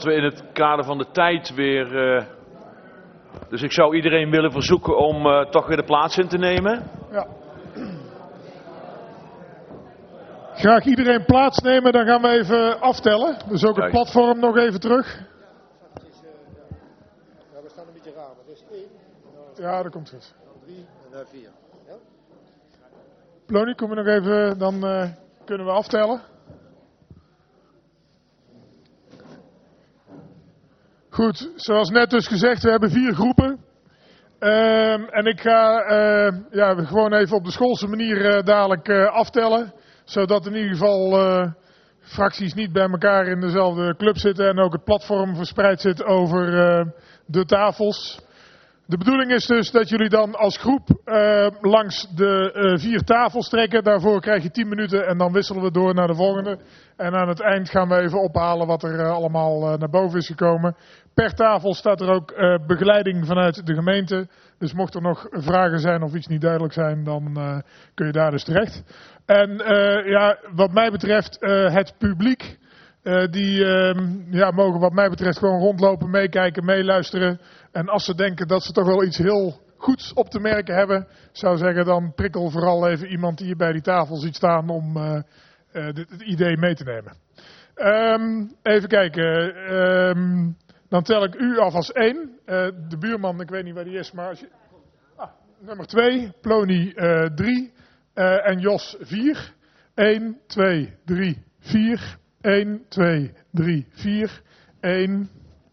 We in het kader van de tijd weer. Dus ik zou iedereen willen verzoeken om toch weer de plaats in te nemen. Ja. Graag iedereen plaatsnemen, dan gaan we even aftellen. Dus ook het platform nog even terug. Ja, we staan een beetje raar, maar het is 1. Ja, dat komt goed. 3 en dan 4. Ja? Plony, kom je nog even, dan kunnen we aftellen. Goed, zoals net dus gezegd, we hebben 4 groepen. En ik ga gewoon even op de schoolse manier dadelijk aftellen. Zodat in ieder geval fracties niet bij elkaar in dezelfde club zitten en ook het platform verspreid zit over de tafels. De bedoeling is dus dat jullie dan als groep langs de 4 tafels trekken. Daarvoor krijg je 10 minuten en dan wisselen we door naar de volgende. En aan het eind gaan we even ophalen wat er allemaal naar boven is gekomen. Per tafel staat er ook begeleiding vanuit de gemeente. Dus mocht er nog vragen zijn of iets niet duidelijk zijn, dan kun je daar dus terecht. En wat mij betreft het publiek. Die mogen wat mij betreft gewoon rondlopen, meekijken, meeluisteren. En als ze denken dat ze toch wel iets heel goeds op te merken hebben, zou zeggen dan prikkel vooral even iemand die je bij die tafel ziet staan om het idee mee te nemen. Even kijken, dan tel ik u af als 1. De buurman, ik weet niet waar die is, maar als je... nummer 2, Plony 3 en Jos 4. 1, 2, 3, 4... 1, 2, 3, 4, 1,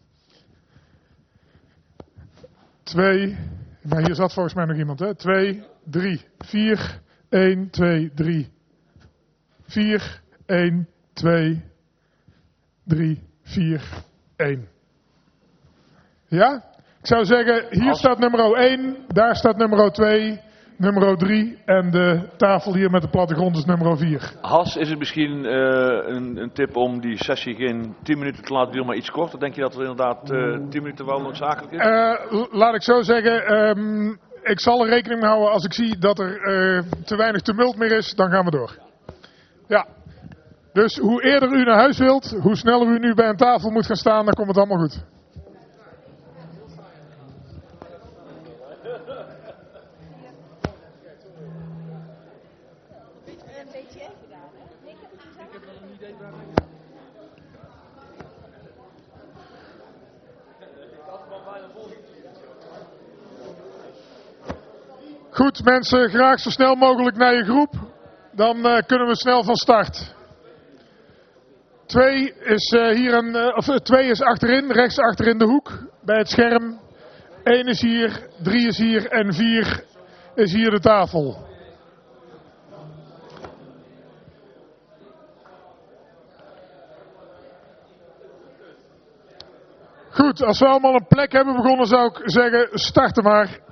2, maar hier zat volgens mij nog iemand, hè? 2, 3, 4, 1, 2, 3, 4, 1, 2, 3, 4, 1. Ja? Ik zou zeggen, hier staat nummer 1, daar staat nummer 2... Nummer 3 en de tafel hier met de plattegrond is nummer 4. Has, is het misschien een tip om die sessie geen 10 minuten te laten duren, maar iets korter? Denk je dat er inderdaad 10 minuten wel noodzakelijk is? Laat ik zo zeggen, ik zal er rekening mee houden als ik zie dat er te weinig tumult meer is, dan gaan we door. Ja, dus hoe eerder u naar huis wilt, hoe sneller u nu bij een tafel moet gaan staan, dan komt het allemaal goed. Goed mensen, graag zo snel mogelijk naar je groep. Dan kunnen we snel van start. 2 is is achterin, rechts achterin de hoek bij het scherm. 1 is hier, 3 is hier en 4 is hier de tafel. Goed, als we allemaal een plek hebben begonnen zou ik zeggen, starten maar.